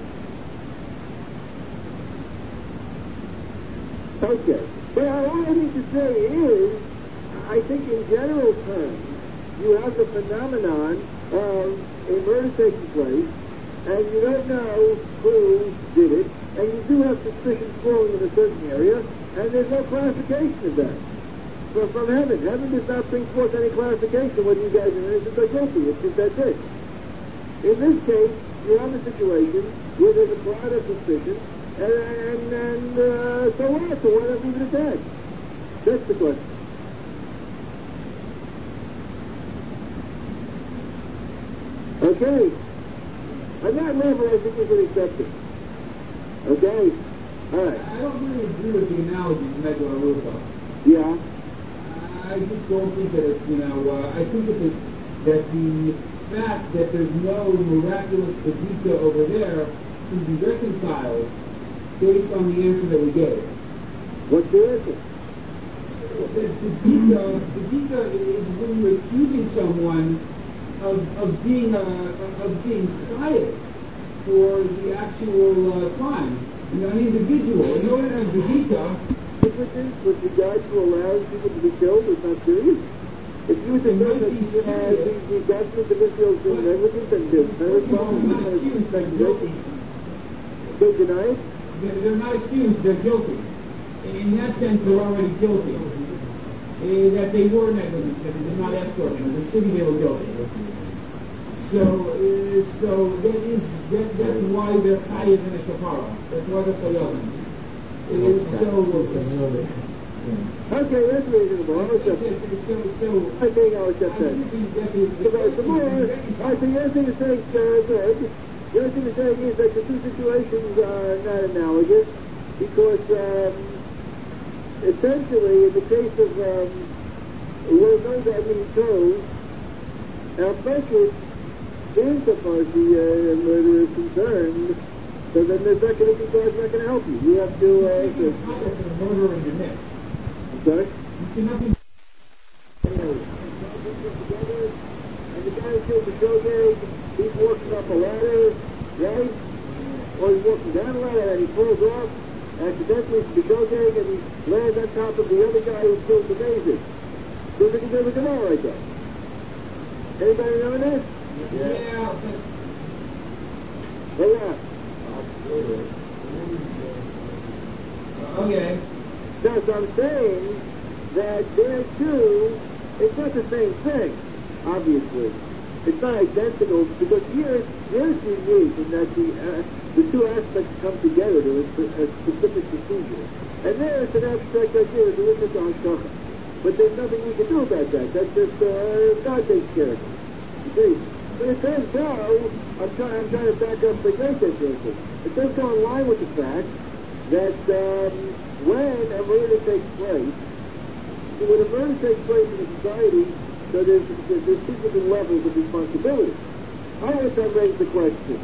Okay. But all I need to say is, I think in general terms, you have the phenomenon of a murder taking place, and you don't know who did it, and you do have suspicions flowing in a certain area, and there's no clarification of that. So from heaven. Heaven does not bring forth any clarification whether you guys are innocent or guilty. It's just that's it. In this case, you have a situation where there's a cloud of suspicion, and so what? So why not leave it at that? That's the question. Okay. On that level, I think we can accept it. Okay? All right.
I don't really agree with the analogy to Megala Rufa.
Yeah.
I just don't think that it's, I think that the fact that there's no miraculous Badika over there can be reconciled based on the answer that we gave.
What's the answer?
The Badika is when you're accusing someone of being fired for the actual crime. An individual. In order to have Badika,
with regard to allowing people to be killed is not serious. If you would say that the judgment of Israel is negligent and there's parents they deny it?
They're not accused, they're guilty. In that sense, they're already guilty. That they were negligent, that they did not escort them. The city, they were guilty. So that's why they're higher than a kapara. That's why they're chayav.
Okay, that's reasonable. I'll accept it. I think I'll accept that. Some more. I think the other thing to say, good. The other thing to say is that the two situations are not analogous because essentially in the case of where those are being chose, our focus insofar as the murder is concerned, so then the second charge is not going to help you. You have to
murder in your neck.
I'm sorry?
You cannot be
and the guy who killed the shogeg, he's walking up a ladder, right? Or he's walking down a ladder and he falls off accidentally from the shogeg and he lands on top of the other guy who killed the David. There's a Gemara right there. Anybody know that?
Yeah.
Oh, yeah.
Okay.
So I'm saying that there too, it's not the same thing, obviously. It's not identical because here's unique in that the two aspects come together to a specific procedure. And there it's an abstract idea, it's a witness on shachar. But there's nothing we can do about that. That's just God takes care of it. You see? But it does go, I'm trying to back up the great example. It does go in line with the fact that when a murder takes place, when a murder takes place in a society, so there's two different levels of responsibility. I want to raise the question.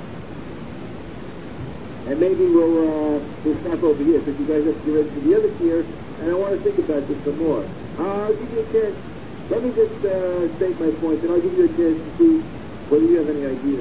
And maybe we'll stop over here because you guys have to get ready for the other tier, and I want to think about this some more. I'll give you a chance. Let me just state my point, and I'll give you a chance to see whether you have any ideas.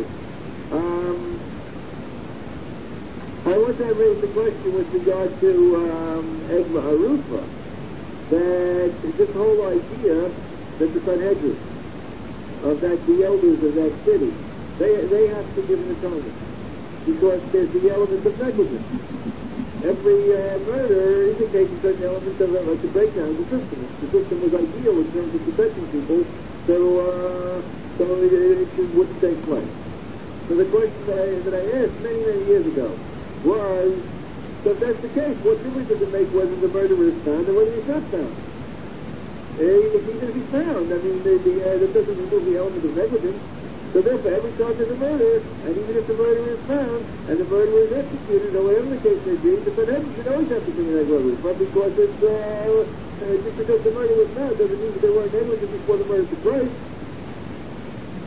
I want to raise the question with regard to Egla Harufa, that this whole idea that the Sanhedrin, of that the elders of that city, they have to give an atonement because there's the element of negligence. Every murder indicates a certain element of like the breakdown of the system. The system was ideal in terms of protecting people, so it wouldn't take place. So the question that I asked many years ago was, so if that's the case, what difference does it make whether the murderer is found or whether he's not found? Even if he's found, I mean, that doesn't remove the element of negligence. So therefore, every charge is a murder, and even if the murderer is found, and the murderer is executed, or whatever the case may be, the Sanhedrin should always have to bring an Egla Harufa, because it's, just because the murder was found doesn't mean that they weren't negligent before the murder took place.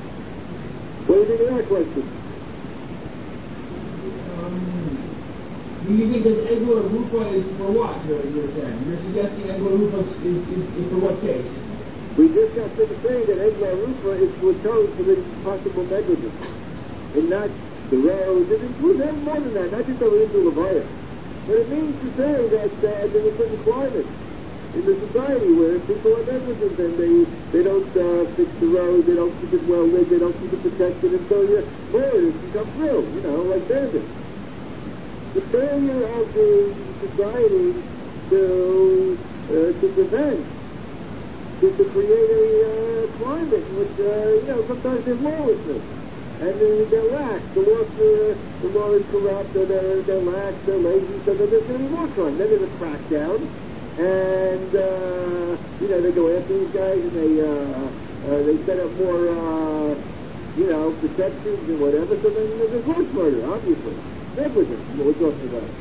What do you think of that question?
Do you think this Egla Rupa is for what, you're saying? You're suggesting Egla Rupa is for what case?
We just got to say that Egla Rupa is for told for the possible negligence. And not the roads. It includes even more than that, not just over into Levaya. But it means to say that there's a certain climate in the society where people are negligent and they don't fix the road, they don't keep it well lit, they don't keep it protected, and so your murders can come through, like bandits. The failure of the society to prevent is to create a climate in which, sometimes there's lawlessness. And they're lax. The law is corrupt, or they're lax, they're lazy, so there's going to be more crime. Then there's a crackdown, and, they go after these guys, and they set up more, protections and whatever, so then there's less murder, obviously. Negligence is what we're talking about.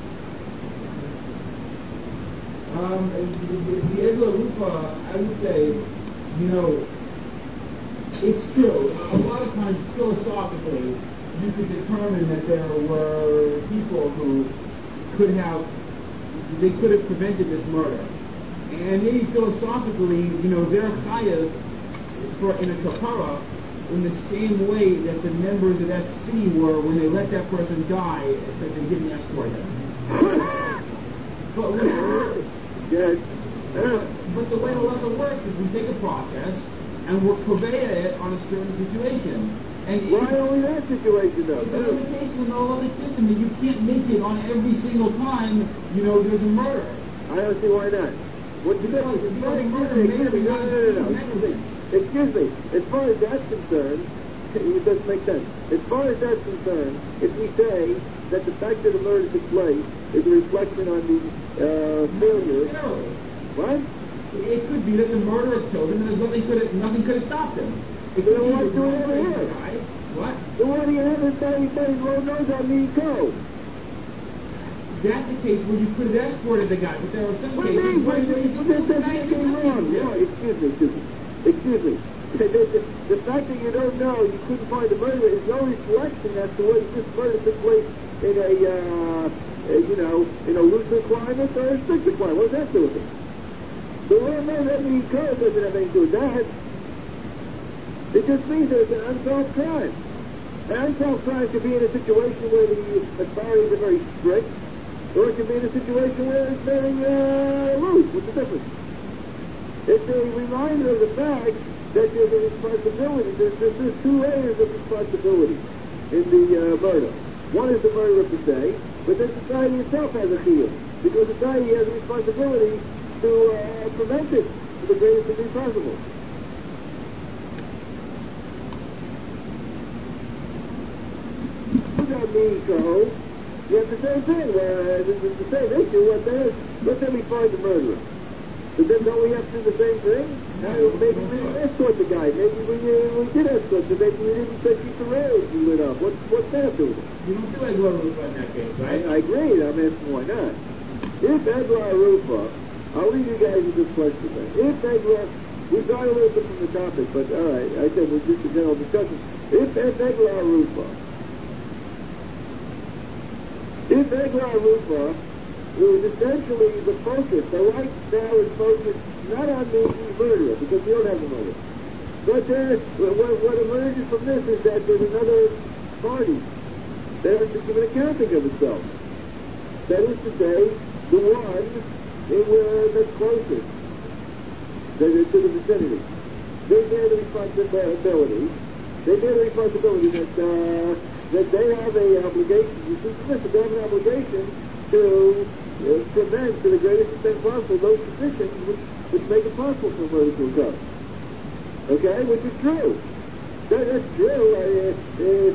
The Egla Rupa, I would say, it's true. A lot of times, philosophically, you could determine that there were people who could have prevented this murder. And maybe philosophically, they're chayav in a kapara in the same way that the members of that city were when they let that person die because they didn't escort him. But the way halacha works is we take a process and we're purveyor it on a certain situation. And
why only that situation, though?
It's a limitation in the halachic system that you can't make it on every single time, there's a murder.
I don't see why not. What's the difference? Excuse me. As far as that's concerned, it doesn't make sense. As far as that's concerned, if we say that the fact that the murder took place is a reflection on the failure. What?
It could be that the murderer killed him and nothing could have stopped him. It could be
what's doing over here?
What?
So why do you have everybody roll nose on me go?
That's the case where you could have escorted the guy, but there are some cases where you
wrong. No, excuse me. The fact that you don't know, you couldn't find the murderer is no reflection as to whether this murder took place in a looser climate or a stricter climate. What does that do with it? The way that the code doesn't have anything to do with that. It just means there's an unsolved crime. An unsolved crime could be in a situation where the authorities are very strict, or it could be in a situation where it's very loose. What's the difference? It's a reminder of the fact that there's a responsibility. There's two layers of responsibility in the murder. One is the murderer per se, but then society itself has a chiyuv, because society has a responsibility to prevent it to the greatest degree possible. You have the same thing, where it's the same issue. Let's say we find the murderer. But then don't we have to do the same thing? Now, maybe we didn't escort the guy. Maybe we did escort him. Maybe we didn't keep the rails we lit up. What's that doing?
You don't do Egla Rupa in that case, right?
I agree. I'm asking why not. If Egla Rupa, I'll leave you guys with this question then. If Egla, we got a little bit from the topic, but all right, I said we're just a general discussion. If Egla Rupa is essentially the focus, the right now is focused not on the murderer, because we don't have a murderer. But what emerges from this is that there's another party that has to give an accounting of itself. That is to say, the one that's closest to the vicinity. They bear the responsibility. That they have an obligation. You see, they have an obligation to prevent, to the greatest extent possible, those conditions which make it possible for murder to occur. Okay, which is true. That's true.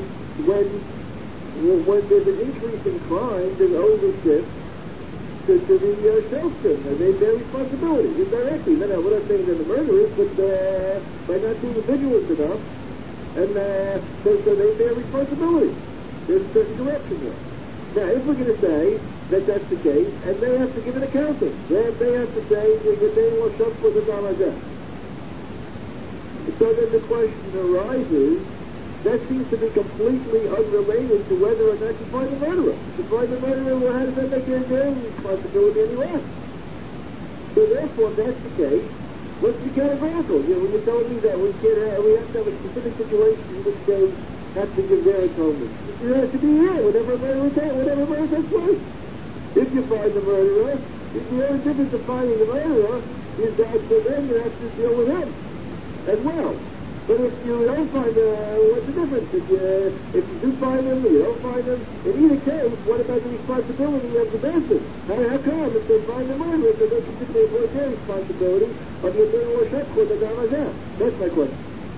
When there's an increase in crime, there's ownership to the sheriffs. They bear responsibility indirectly. We're not saying they're the murderers, but by not being vigilant enough, and so they bear responsibility. There's a certain direction there. Now, if we're going to say that that's the case, and they have to give an accounting, they have to say that they will shut for the dollar debt. So then the question arises, that seems to be completely unrelated to whether or not you find the murderer. If you find the murderer, well, how does that make their responsibility any less? So therefore, if that's the case, let's be categorical. When you're telling me that we have to have a specific situation in which they have to give their atonement. It has to be here, whatever murder takes place. If you find the murderer, the only difference of finding the murderer is that then you have to deal with him as well. But if you don't find what's the difference? If you do find them, you don't find them. In either case, what about the responsibility of the bastard? How come if they find the murderer, they don't particularly avoid their responsibility of the ability to worship for the Damazah? That's my question.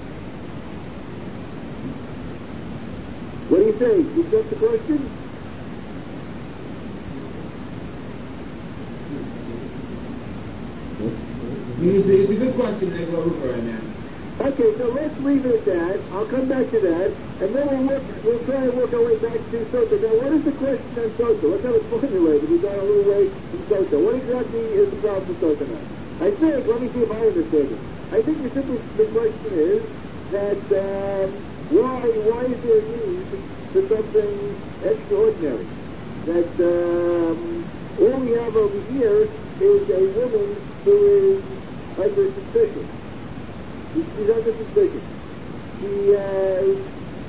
What do you say? You got the question?
It's a good question, right now.
Okay, so let's leave it at that. I'll come back to that, and then we'll try and work our way back to Sota. Now, what is the question on Sota? Let's have it formulated. We've gone a little way from Sota. What exactly is the problem with Sota now? I think, let me see if I understand it. I think the question is that why is there a need for something extraordinary? That all we have over here is a woman who is under suspicion. She's under suspicion. She has,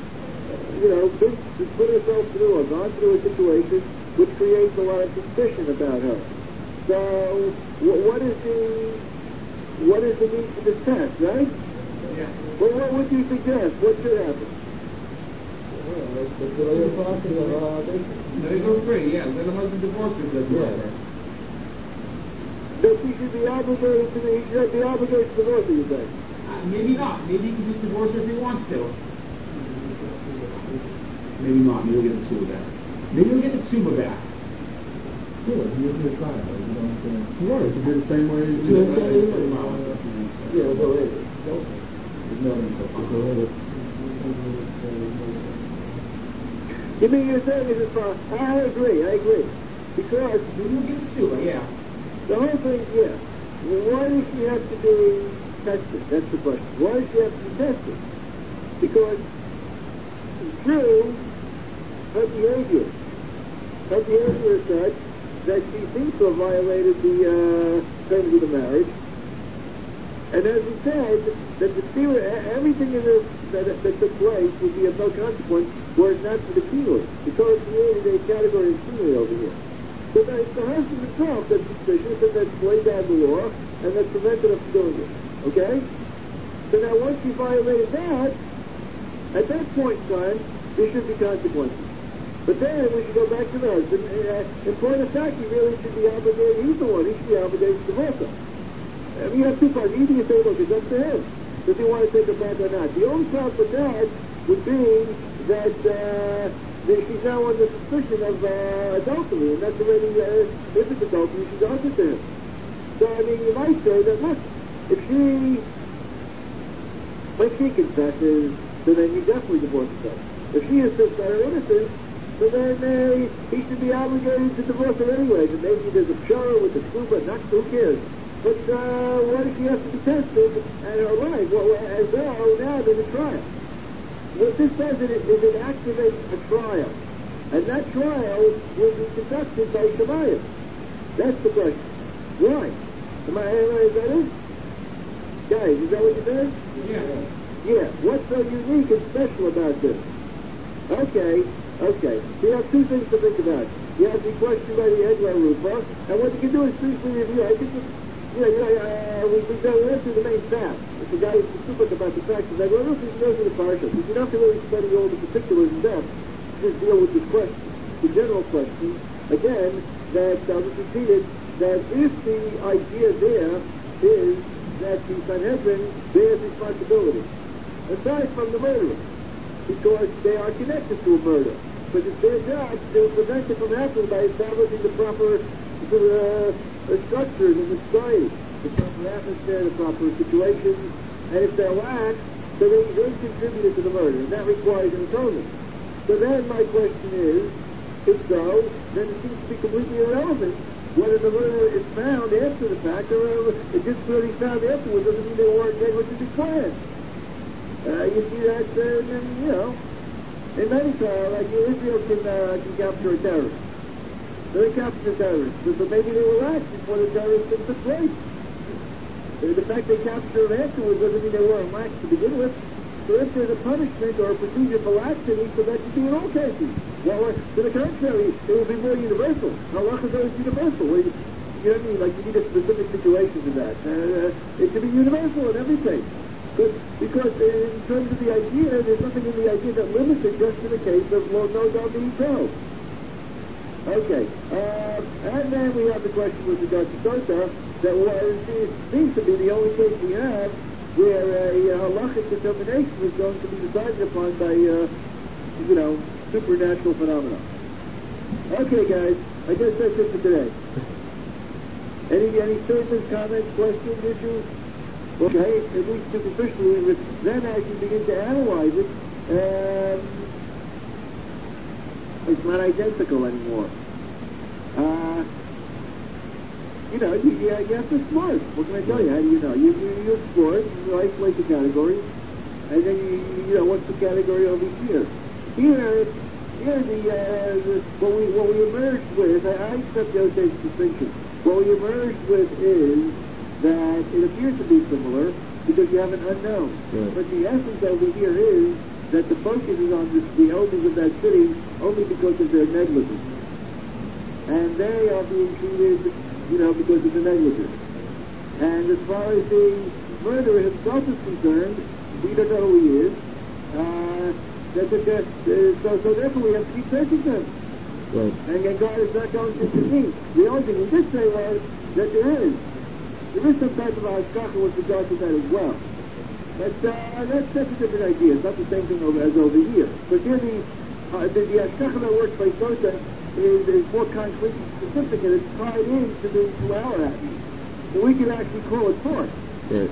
put herself through or gone through a situation which creates a lot of suspicion about her. So, what is the need for this test, right?
Yeah.
Well, what would you suggest? What should happen?
Let it go free, yeah. Let the husband divorce her.
That she should be obligated to divorce her, you say?
Maybe not. Maybe he can just divorce her if he wants to. Maybe not. Maybe he'll get the tuba back. Maybe he'll get the tuba back.
Sure, you do a trial. You don't. You are. You do the same way.
You mean you're saying is I agree. Because
maybe he'll get the tuba, yeah.
The whole thing, yeah. Why does she have to be tested? That's the question. Why does she have to be tested? Because true, her behavior is such that she seems to have violated the terms of the marriage. And as we said, that the spirit, everything in that took place would be of no consequence were it not for the penalty. Because created a category of penalty over here. So that it's the husband himself that's suspicious and that's laid down the law and that's prevented him from doing it. Okay? So now once he violated that, at that point in time, there should be consequences. But then we should go back to the husband. In point of fact, he really should be obligated. He's the one. He should be obligated to divorce her. I mean, you have two parts. Either you say, look, it's up to him. Does he want to take her back or not? The only problem with that would be that she's now under suspicion of adultery, and that's already, if it's adultery, she's answered to him. So, I mean, you might say that, look, when she confesses, so then you definitely divorce her. If she insists on her innocence, so then he should be obligated to divorce her anyway. And maybe there's a pshara with the scuba, not who cares. But why does she have to be tested at her life? Well, as though now there's a trial. What this does is it activates a trial. And that trial will be conducted by Shemayim. That's the question. Why? Am I is that it? Guys, is that what you said?
Yeah.
Yeah. What's so unique and special about this? Okay. So you have two things to think about. You have the question by the Eglah Rupa, and what you can do is briefly review. I think we've gone through the main fact. If the guy is specific about the facts of Eglah Rupa, he knows the parsha. You don't have to really study all the particulars in depth. Just deal with this question, the general question. Again, that I'll just repeat it, that if the idea there is that the Sanhedrin bears responsibility, aside from the murderer, because they are connected to a murder. But it's their job to prevent it from happening by establishing the proper structures in the society, the proper atmosphere, the proper situations, and if they're lax, so they contributed to the murder, and that requires an atonement. So then my question is, if so, then it seems to be completely irrelevant whether the murderer is found after the fact or it just really found afterwards doesn't mean they weren't negligently planned. you see that, you know, in many trials, like Israel can capture a terrorist. So they captured a terrorist. So maybe they were lax before the terrorist took place. The fact they captured him afterwards doesn't mean they weren't lax to begin with. So if there's a punishment or a procedure for laxity, so that should be in all cases. Well, to the contrary, it will be more universal. Halacha is always universal. You know what I mean? Like you need a specific situation for that. It should be universal in everything. Because in terms of the idea, there's nothing in the idea that limits it just in the case of no dog being told. Okay. And then we have the question with regard to Sota, that it seems to be the only case we have where a halachic determination is going to be decided upon by, supernatural phenomena. Okay, guys, I guess that's it for today. Any statements, comments, questions, issues? Okay, at least superficially, then as you begin to analyze it, it's not identical anymore. You have to explore it. What can I tell you? How do you know? You explore it, you isolate the categories, and then you what's the category over here? Here, what we emerged with, I accept Yosef's distinction. What we emerged with is that it appears to be similar because you have an unknown.
Right.
But the essence over here is that the focus is on the elders of that city only because of their negligence. And they are being treated, because of the negligence. And as far as the murderer himself is concerned, we don't know who he is. So therefore we have to keep searching him.
Right.
And God is not going to intervene. The only thing we did say was that there is some type of hashgacha with regard to that as well. But that's a different idea. It's not the same thing as over here. But here the hashgacha that works by Sota is more concrete and specific, and it's tied into our happening. So we can actually call it forth.
Yes.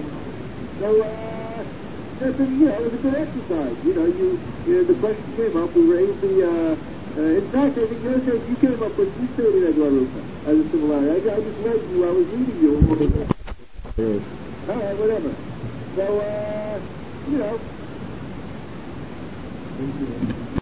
It was a good exercise. The question came up, we raised the, in fact, I think you came up with, you stated Edward Rupa as a similarity. I just read you, I was reading you.
Yes.
All right, whatever. So,